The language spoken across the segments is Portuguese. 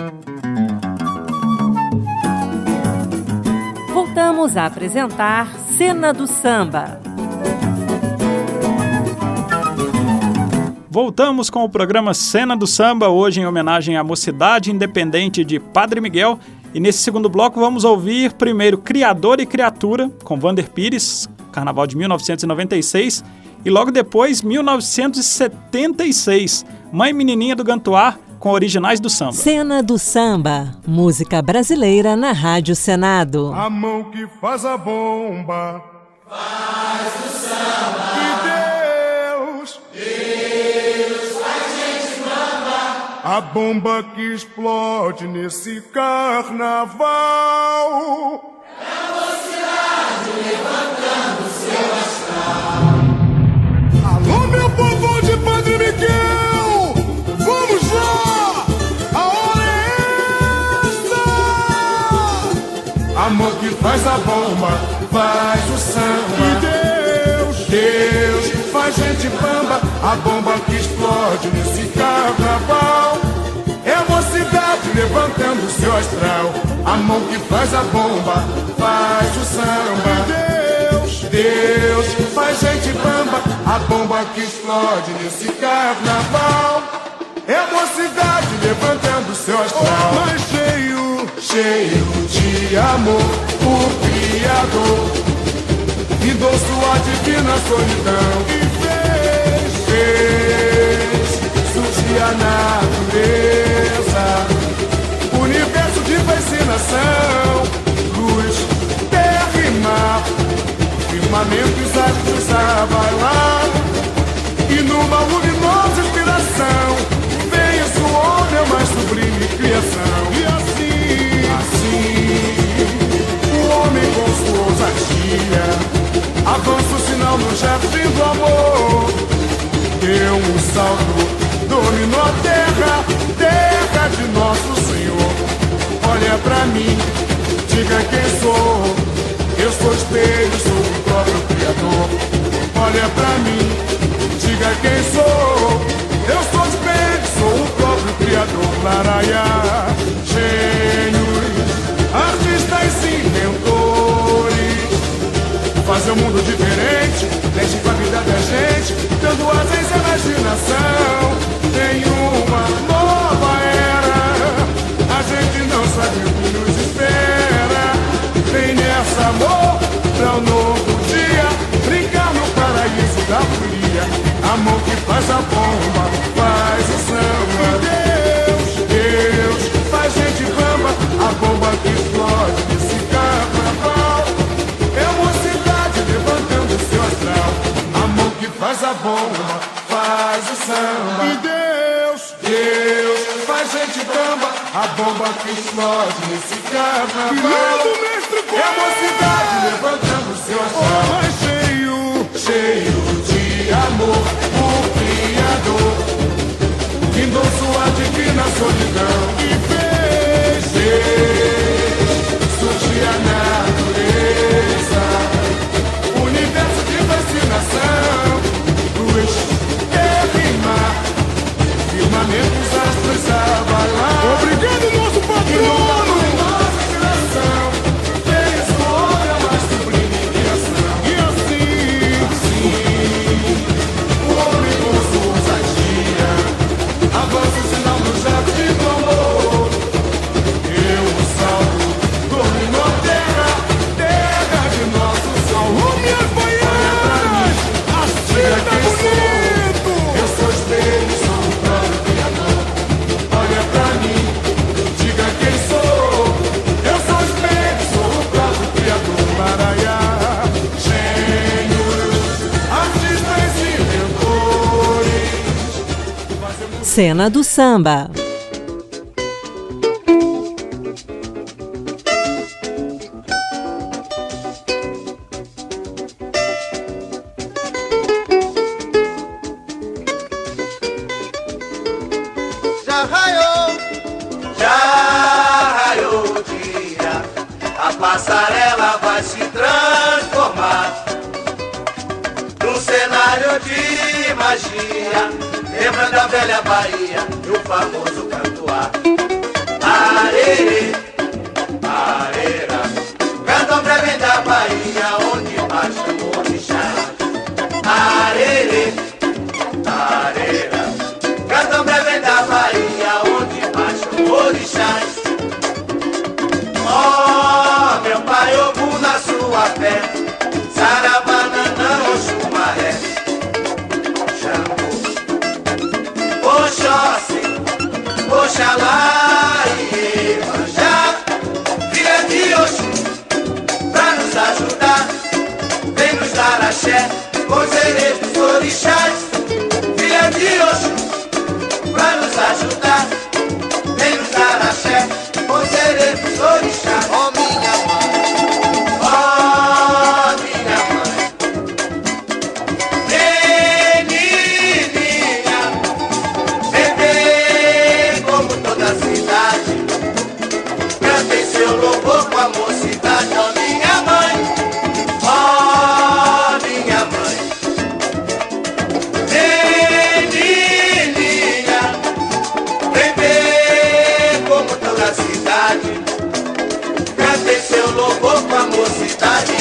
Voltamos a apresentar Cena do Samba. Voltamos com o programa Cena do Samba, hoje em homenagem à Mocidade Independente de Padre Miguel. E nesse segundo bloco vamos ouvir primeiro Criador e Criatura, com Vander Pires, Carnaval de 1996. E logo depois, 1976, Mãe Menininha do Gantuá, com Originais do Samba. Cena do Samba, música brasileira na Rádio Senado. A mão que faz a bomba faz o samba. E Deus faz gente bamba. A bomba que explode nesse carnaval é a mocidade levantando seu astral. Alô, meu povo de Padre Miguel, vamos lá! A hora é essa! A mão que faz a bomba faz o samba. E Deus faz gente bamba. A bomba que explode nesse carnaval é a mocidade levantando seu astral. A mão que faz a bomba faz o samba. Deus faz gente bamba. A bomba que explode nesse carnaval é a mocidade levantando seu astral. Mas cheio de amor, o Criador findou sua divina solidão e fez surgir a natureza, universo de fascinação, luz, terra e mar, firmamento e os astros a bailar, e numa luminosa inspiração vem-se o homem, a mais sublime criação. E assim, o homem com sua ousadia avança o sinal no jardim do amor. Deu um salto, dominou a terra, terra de nosso Senhor. Olha pra mim, diga quem sou. Eu sou espelho, sou o próprio Criador. Olha pra mim, diga quem sou. Eu sou espelho, sou o próprio Criador. Laraiá, gênios, artistas e inventores, fazer um mundo diferente, mexe com a vida da gente, dando asas à imaginação. Tem uma nova era, a gente não sabe o que nos espera. Vem nessa amor pra um novo dia, brincar no paraíso da folia. A mão que faz a bomba faz o samba. Deus faz gente bamba. A bomba que explode nesse carnaval é a mocidade levantando seu astral. A mão que faz a bomba faz o samba. E Deus faz gente bamba. A bomba que explode nesse carnaval é a mocidade levantando seu astral. Mas cheio de amor, o Criador findou sua divina solidão e fez surgir a natureza, universo de fascinação, luz, terra e mar, firmamento, os astros a bailar. Obrigado, nosso patrono! Nossa inspiração fez o homem a mais sublime criação. E assim, o homem com sua ousadia avança o sinal do jardim do amor. Deu um salto, dominou a terra, terra de nosso Senhor. Minhas baianas, diga quem sou. Eu sou espelho, sou o próprio Criador. Olha pra mim, diga quem sou. Eu sou espelho, sou o próprio Criador. Maraiá, gênios, artistas e inventores. Cena do Samba. Já raiou o dia, a passarela vai se transformar num cenário de magia, lembrando a velha Bahia e o famoso Gantuá. A Oxalá e Iemanjá, filha de Oxum, pra nos ajudar, vem nos dar axé, com os herês dos orixás. Filha de Oxum, pra nos ajudar, vem nos dar axé, com os herês dos orixás. Ó minha mãe, ó minha mãe, menininha, bebê como toda a cidade, cantei seu louvor com a mocidade. Ó minha mãe, ó minha mãe, menininha, bebê como toda a cidade, cantei seu louvor com a mocidade.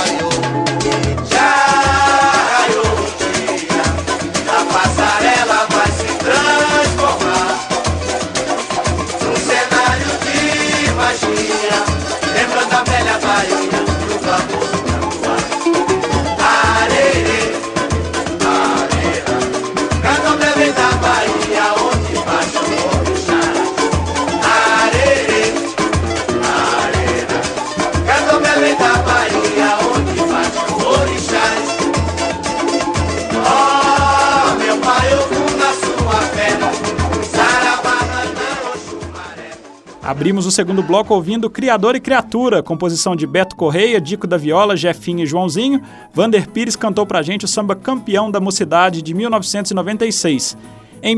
Já raiou o dia, a passarela vai se transformar num cenário de magia, lembrando a velha Bahia, do famoso Cantuá. Arerê, areira, candomblé da Bahia, onde baixa o orixá. Arerê, areira, candomblé da Bahia, onde baixa o orixá. Oh, meu pai, eu vou na sua fé, Saravana, Oxumaré. Abrimos o segundo bloco ouvindo Criador e Criatura, composição de Beto Correia, Dico da Viola, Jefinho e Joãozinho. Vander Pires cantou pra gente o samba Campeão da Mocidade de 1996. Em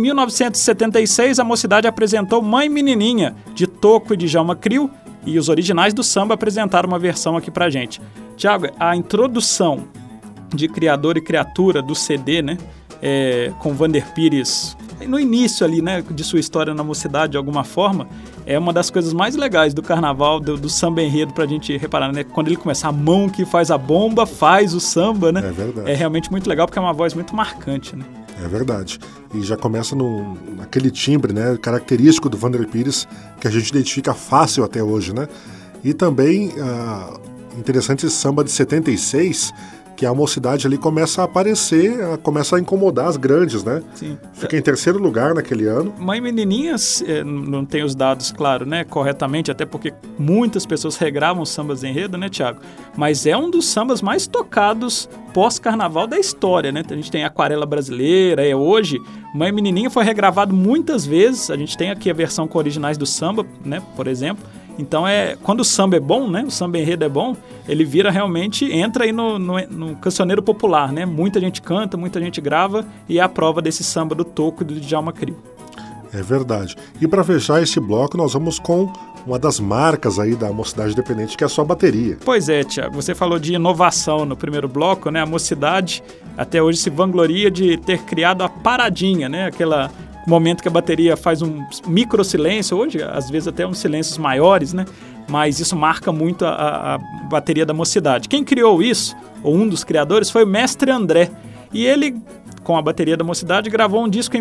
1976, a Mocidade apresentou Mãe Menininha, de Toco e de Djalma Crio, e os originais do samba apresentaram uma versão aqui pra gente. Tiago, a introdução de Criador e Criatura do CD, né, com Vander Pires, no início ali, né, de sua história na Mocidade, de alguma forma, é uma das coisas mais legais do carnaval, do samba enredo, pra gente reparar, né? Quando ele começa, a mão que faz a bomba, faz o samba, né? É verdade. É realmente muito legal, porque é uma voz muito marcante, né? É verdade. E já começa naquele timbre, né, característico do Vander Pires, que a gente identifica fácil até hoje, né? E também, interessante esse samba de 76, que a Mocidade ali começa a aparecer, começa a incomodar as grandes, né? Sim. Fica em terceiro lugar naquele ano. Mãe Menininha, não tem os dados, claro, né, corretamente, até porque muitas pessoas regravam sambas enredo, né, Tiago? Mas é um dos sambas mais tocados pós-carnaval da história, né? A gente tem Aquarela Brasileira, hoje. Mãe Menininha foi regravado muitas vezes, a gente tem aqui a versão com originais do samba, né, por exemplo. Então, quando o samba é bom, né, o samba enredo é bom, ele vira realmente, entra aí no cancioneiro popular, né? Muita gente canta, muita gente grava, e é a prova desse samba do Toco e do Djalma Crio. É verdade. E para fechar esse bloco, nós vamos com uma das marcas aí da Mocidade Independente, que é a sua bateria. Pois é, Tiago, você falou de inovação no primeiro bloco, né? A Mocidade até hoje se vangloria de ter criado a paradinha, né? Aquela momento que a bateria faz um micro silêncio, hoje às vezes até uns silêncios maiores, né? Mas isso marca muito a bateria da Mocidade. Quem criou isso, ou um dos criadores, foi o Mestre André. E ele, com a bateria da Mocidade, gravou um disco em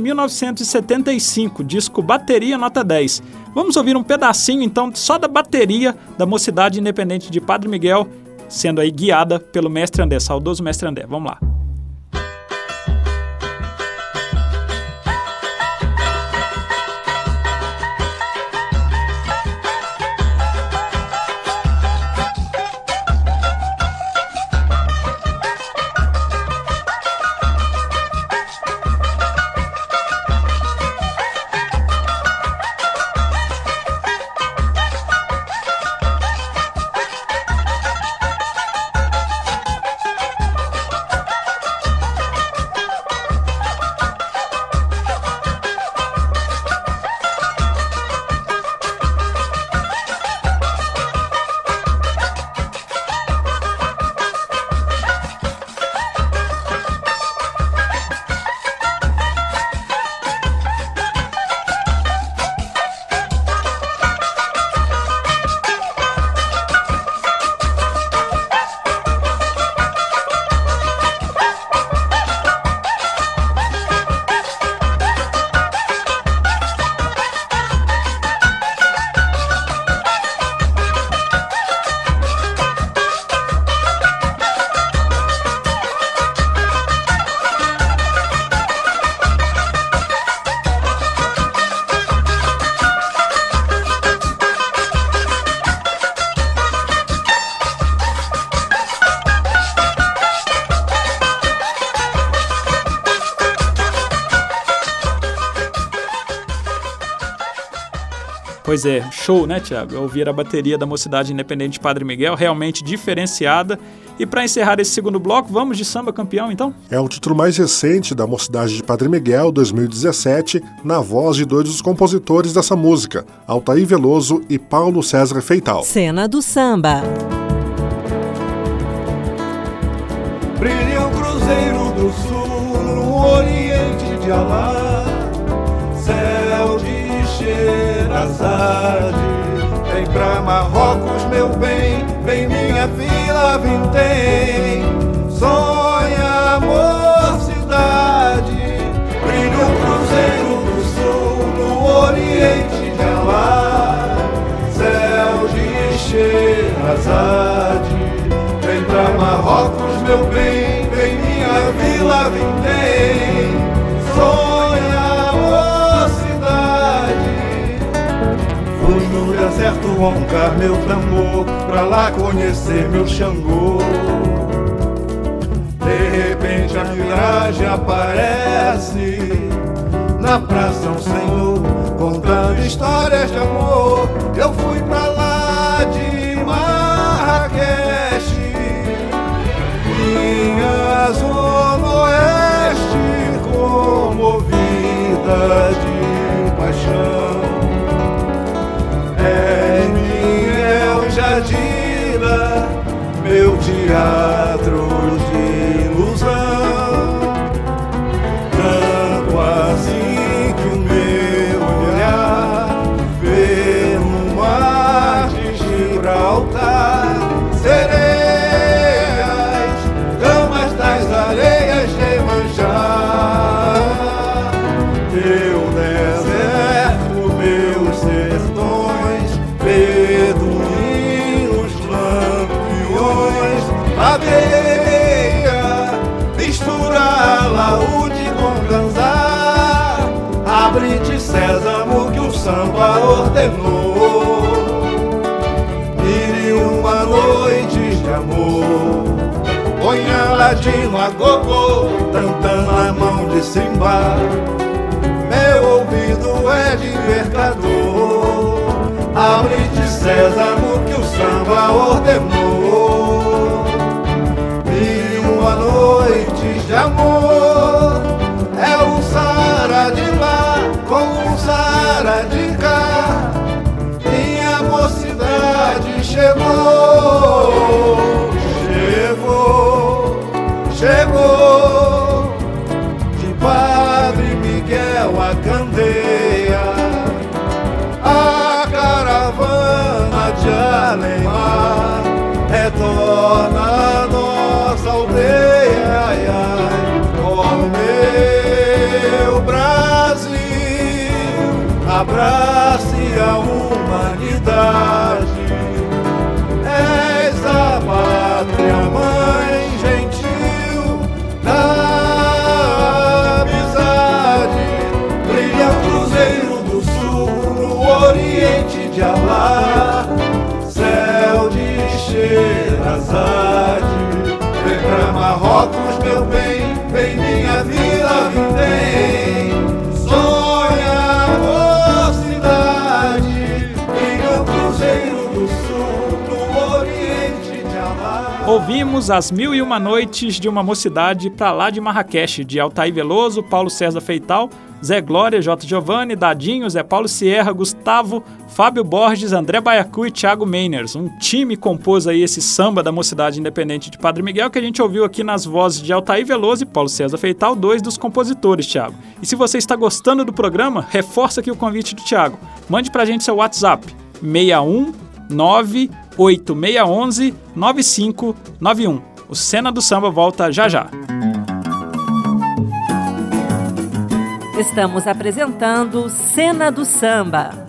1975, disco Bateria Nota 10. Vamos ouvir um pedacinho, então, só da bateria da Mocidade Independente de Padre Miguel, sendo aí guiada pelo Mestre André, saudoso Mestre André. Vamos lá. Pois é, show, né, Tiago? Ouvir a bateria da Mocidade Independente de Padre Miguel, realmente diferenciada. E para encerrar esse segundo bloco, vamos de Samba Campeão, então? É o título mais recente da Mocidade de Padre Miguel, 2017, na voz de dois dos compositores dessa música, Altair Veloso e Paulo César Feital. Cena do Samba. Brilha o Cruzeiro do Sul no oriente de Alá, céu de Sherazade. Vem pra Marrocos, meu bem, vem minha vila vintém. Sonha, mocidade, brilha o Cruzeiro do Sul no oriente de Alá, céu de Sherazade. Vem pra Marrocos, meu bem, vem minha vila vintém. Sonha, mocidade. Fui no deserto roncar meu tambor, pra lá conhecer meu Xangô. De repente a miragem aparece na praça um senhor, contando histórias de amor. Eu fui pra lá de Marrakech, minha zona oeste, comovida de paixão. É minha Jadira, meu teatro de ilusão. Tanto assim que o meu olhar vê no mar de Gibraltar sereias, damas das areias de Iemanjá. Teu deserto, meus sertões, beduínos, lampiões, abeia, mistura laúde com ganzá, abre-te sésamo que o samba ordenou. Mire uma noite de amor, ponha ladino a gogô, tantã na mão de Simba. Meu ouvido é de mercador, abre-te sésamo que o samba ordenou. E uma noite de amor é um Sara de lá com um Sara de cá. Minha mocidade chegou, chegou, chegou. De Padre Miguel a candeia, a caravana de Alemar retorna a nossa aldeia. Ai, ai, ó meu Brasil, abrace a humanidade. És a pátria mãe gentil da amizade. Brilha o Cruzeiro do Sul no oriente de Alá, céu de Sherazade. Vem pra Marrocos, meu bem, vem minha vila vintém. Sonha, mocidade, brilha o Cruzeiro do Sul no oriente de Alá. Ouvimos As Mil e Uma Noites de uma Mocidade pra lá de Marrakech, de Altair Veloso, Paulo César Feital, Zé Glória, J. Giovanni, Dadinho, Zé Paulo Sierra, Gustavo, Fábio Borges, André Baiacu e Thiago Meiners. Um time compôs aí esse samba da Mocidade Independente de Padre Miguel que a gente ouviu aqui nas vozes de Altair Veloso e Paulo César Feital, dois dos compositores, Thiago. E se você está gostando do programa, reforça aqui o convite do Thiago. Mande pra gente seu WhatsApp, 61986119591. O Cena do Samba volta já já. Estamos apresentando Cena do Samba.